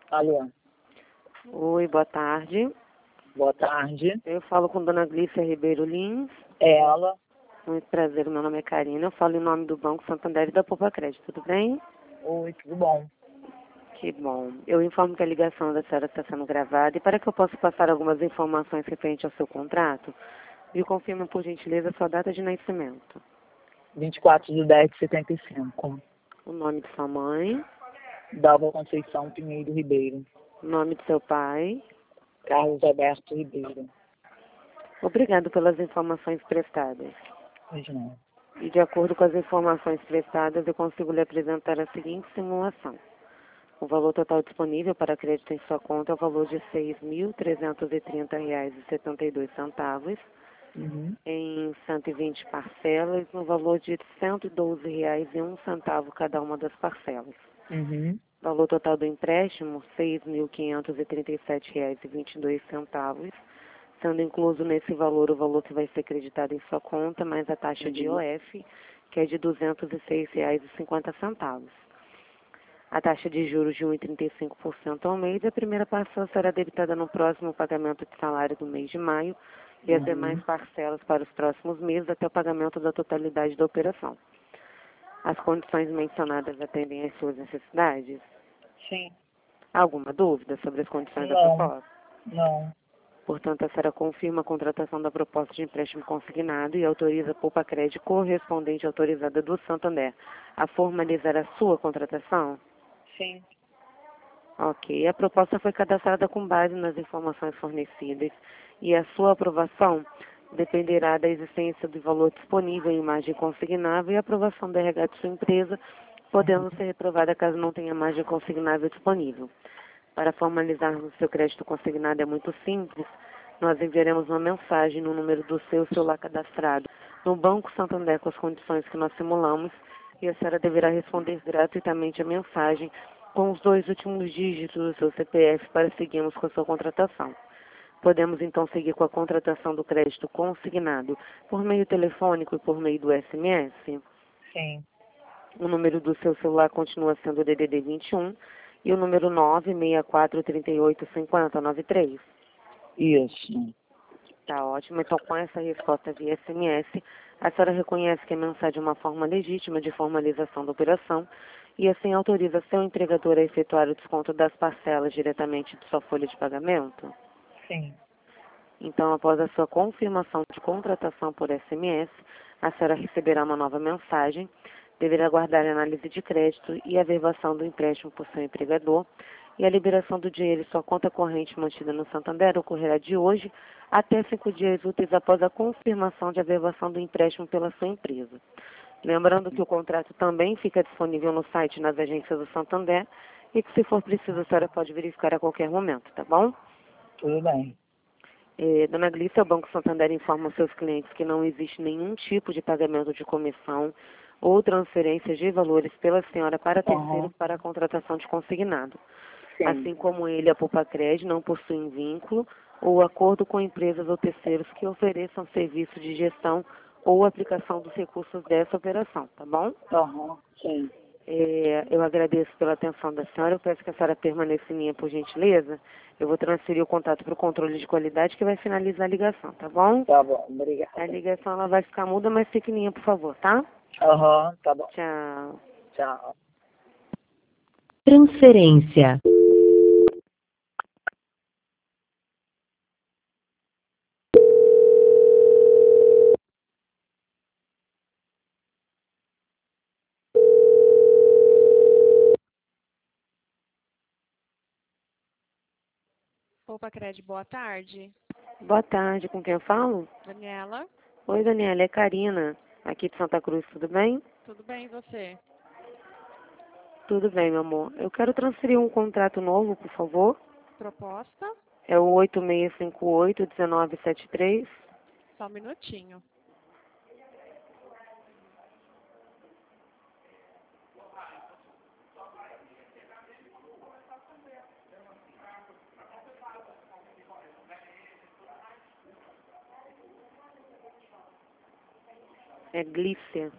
Alô, Oi, boa tarde. boa tarde. Eu falo com Dona Glícia Ribeiro Lins. É ela? Muito prazer, meu nome é Karina. Eu falo em nome do Banco Santander e da Poupa Crédito, tudo bem? Oi, tudo bom? Que bom. Eu informo que a ligação da senhora está sendo gravada e para que eu possa passar algumas informações referente ao seu contrato, me confirme, por gentileza, sua data de nascimento. 24/10/75. O nome de sua mãe, Dalva Conceição Pinheiro Ribeiro. o nome de seu pai. Carlos Alberto Ribeiro. Obrigado pelas informações prestadas. Pois não. E de acordo com as informações prestadas, eu consigo lhe apresentar a seguinte simulação. O valor total disponível para crédito em sua conta é o valor de R$ 6.330,72, Uhum. em 120 parcelas, no valor de R$ 112,01 cada uma das parcelas. Uhum. Valor total do empréstimo, R$ 6.537,22, sendo incluso nesse valor o valor que vai ser creditado em sua conta, mais a taxa de IOF, que é de R$ 206,50. A taxa de juros de 1,35% ao mês, a primeira parcela será debitada no próximo pagamento de salário do mês de maio e as demais parcelas para os próximos meses até o pagamento da totalidade da operação. As condições mencionadas atendem às suas necessidades? Sim. Alguma dúvida sobre as condições da Não. proposta? Não. Portanto, a senhora confirma a contratação da proposta de empréstimo consignado e autoriza a Poupa Crédito correspondente autorizada do Santander a formalizar a sua contratação? Sim. Ok. A proposta foi cadastrada com base nas informações fornecidas e a sua aprovação dependerá da existência do valor disponível em margem consignável e a aprovação do RH de sua empresa, podendo ser reprovada caso não tenha margem consignável disponível. Para formalizarmos o seu crédito consignado é muito simples. Nós enviaremos uma mensagem no número do seu celular cadastrado no Banco Santander com as condições que nós simulamos e a senhora deverá responder gratuitamente a mensagem com os 2 últimos dígitos do seu CPF para seguirmos com a sua contratação. Podemos então seguir com a contratação do crédito consignado por meio telefônico e por meio do SMS? Sim. O número do seu celular continua sendo o DDD 21 e o número 964385093. Isso. Tá ótimo. Então, com essa resposta via SMS, a senhora reconhece que a mensagem é uma forma legítima de formalização da operação e assim autoriza seu entregador a efetuar o desconto das parcelas diretamente de sua folha de pagamento? Sim. Então, após a sua confirmação de contratação por SMS, a senhora receberá uma nova mensagem, deverá aguardar a análise de crédito e a averbação do empréstimo por seu empregador, e a liberação do dinheiro em sua conta corrente mantida no Santander ocorrerá de hoje até 5 dias úteis após a confirmação de averbação do empréstimo pela sua empresa. Lembrando que o contrato também fica disponível no site e nas agências do Santander e que, se for preciso, a senhora pode verificar a qualquer momento, tá bom? Tudo bem. Dona Glícia, o Banco Santander informa aos seus clientes que não existe nenhum tipo de pagamento de comissão ou transferência de valores pela senhora para terceiros para a contratação de consignado. Sim. Assim como ele, a Poupa Crédito não possuem vínculo ou acordo com empresas ou terceiros que ofereçam serviço de gestão ou aplicação dos recursos dessa operação, tá bom? Sim. Eu agradeço pela atenção da senhora. Eu peço que a senhora permaneça em linha, por gentileza. Eu vou transferir o contato para o controle de qualidade que vai finalizar a ligação, tá bom? Tá bom. Obrigada. A ligação ela vai ficar muda, mas fique em linha, por favor, tá? Tá bom. Tchau. Tchau. Transferência. Poupa Crédito, boa tarde. Boa tarde, com quem eu falo? Daniela, Oi, Daniela, é Karina, aqui de Santa Cruz, tudo bem? tudo bem e você? Tudo bem, meu amor. Eu quero transferir um contrato novo, por favor. Proposta? É o 8658-1973. Só um minutinho. É Glícia.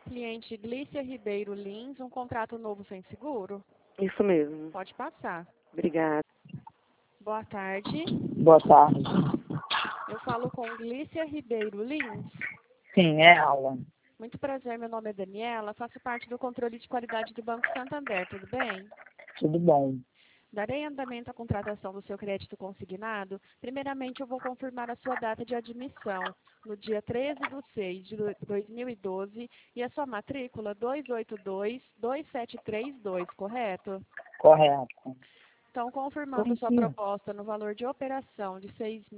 Cliente Glícia Ribeiro Lins, um contrato novo sem seguro? Isso mesmo. Pode passar. Obrigada. Boa tarde. Boa tarde. Eu falo com Glícia Ribeiro Lins. Sim, é ela. Muito prazer, meu nome é Daniela, faço parte do controle de qualidade do Banco Santander, tudo bem? Tudo bom. Darei andamento à contratação do seu crédito consignado. Primeiramente, eu vou confirmar a sua data de admissão, no dia 13/6/2012, e a sua matrícula 2822732, correto? Correto. Então, confirmando sua proposta no valor de operação de R$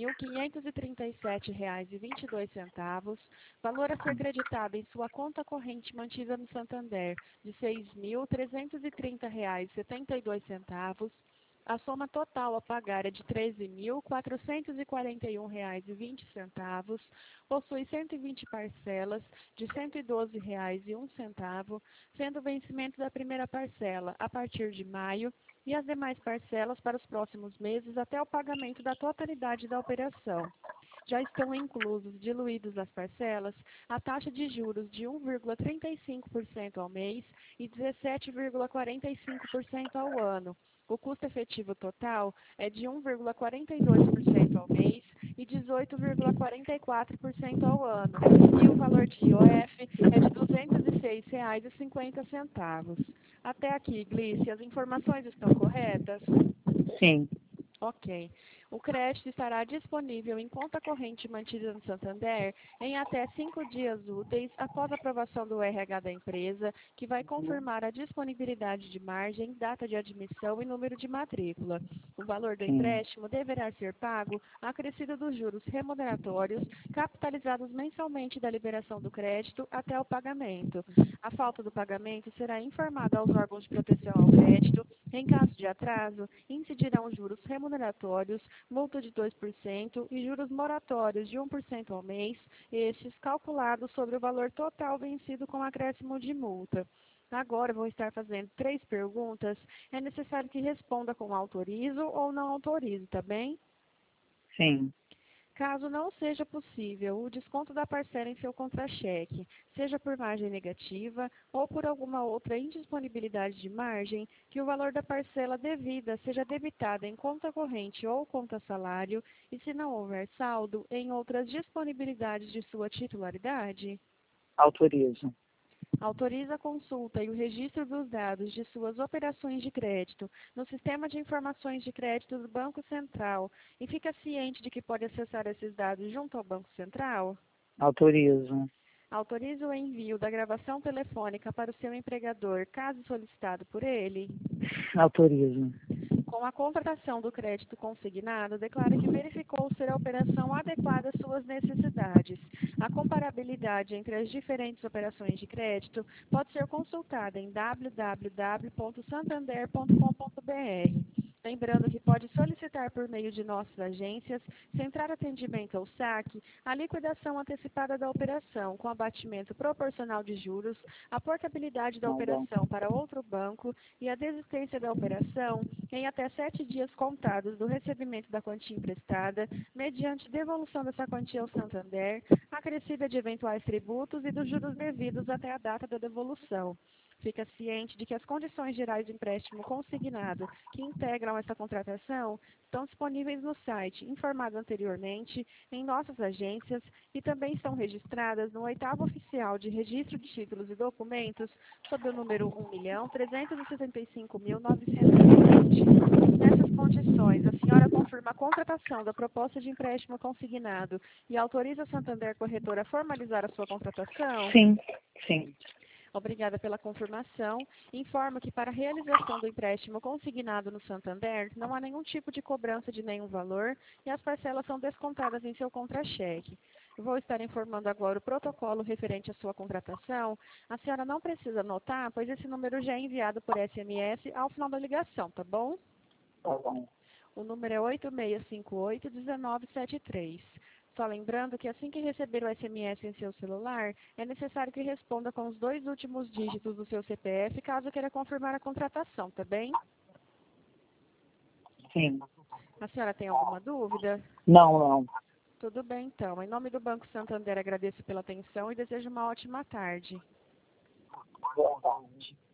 6.537,22, valor a ser creditado em sua conta corrente mantida no Santander de R$ 6.330,72, a soma total a pagar é de R$ 13.441,20, possui 120 parcelas de R$ 112,01, sendo o vencimento da primeira parcela a partir de maio e as demais parcelas para os próximos meses até o pagamento da totalidade da operação. Já estão inclusos, diluídos as parcelas, a taxa de juros de 1,35% ao mês e 17,45% ao ano. O custo efetivo total é de 1,42% ao mês e 18,44% ao ano. E o valor de IOF é de R$ 206,50. Até aqui, Glícia, as informações estão corretas? Sim. Ok. O crédito estará disponível em conta corrente mantida no Santander em até 5 dias úteis após a aprovação do RH da empresa, que vai confirmar a disponibilidade de margem, data de admissão e número de matrícula. O valor do empréstimo deverá ser pago acrescido dos juros remuneratórios, capitalizados mensalmente da liberação do crédito até o pagamento. A falta do pagamento será informada aos órgãos de proteção ao crédito. Em caso de atraso, incidirão juros remuneratórios, multa de 2% e juros moratórios de 1% ao mês, estes calculados sobre o valor total vencido com acréscimo de multa. Agora vou estar fazendo 3 perguntas. É necessário que responda com autorizo ou não autorizo, tá bem? Sim. Caso não seja possível o desconto da parcela em seu contra-cheque, seja por margem negativa ou por alguma outra indisponibilidade de margem, que o valor da parcela devida seja debitada em conta corrente ou conta salário e, se não houver saldo, em outras disponibilidades de sua titularidade. Autorizo. Autoriza a consulta e o registro dos dados de suas operações de crédito no Sistema de Informações de Crédito do Banco Central e fica ciente de que pode acessar esses dados junto ao Banco Central? Autorizo. Autoriza o envio da gravação telefônica para o seu empregador, caso solicitado por ele? Autorizo. Com a contratação do crédito consignado, declara que verificou ser a operação adequada às suas necessidades. A comparabilidade entre as diferentes operações de crédito pode ser consultada em www.santander.com.br. Lembrando que pode solicitar por meio de nossas agências, centrar atendimento ao saque, a liquidação antecipada da operação com abatimento proporcional de juros, a portabilidade da operação para outro banco e a desistência da operação em até 7 dias contados do recebimento da quantia emprestada, mediante devolução dessa quantia ao Santander, acrescida de eventuais tributos e dos juros devidos até a data da devolução. Fica ciente de que as condições gerais de empréstimo consignado que integram essa contratação estão disponíveis no site, informado anteriormente, em nossas agências e também estão registradas no 8º Oficial de Registro de Títulos e Documentos, sob o número 1.375.920. Nessas condições, a senhora confirma a contratação da proposta de empréstimo consignado e autoriza a Santander Corretora a formalizar a sua contratação? Sim. Sim. Obrigada pela confirmação. Informo que para a realização do empréstimo consignado no Santander, não há nenhum tipo de cobrança de nenhum valor e as parcelas são descontadas em seu contra-cheque. Vou estar informando agora o protocolo referente à sua contratação. A senhora não precisa anotar, pois esse número já é enviado por SMS ao final da ligação, tá bom? Tá bom. O número é 8658-1973. Só lembrando que assim que receber o SMS em seu celular, é necessário que responda com os 2 últimos dígitos do seu CPF, caso queira confirmar a contratação, tá bem? Sim. A senhora tem alguma dúvida? Não. Tudo bem, então. Em nome do Banco Santander, agradeço pela atenção e desejo uma ótima tarde. Verdade.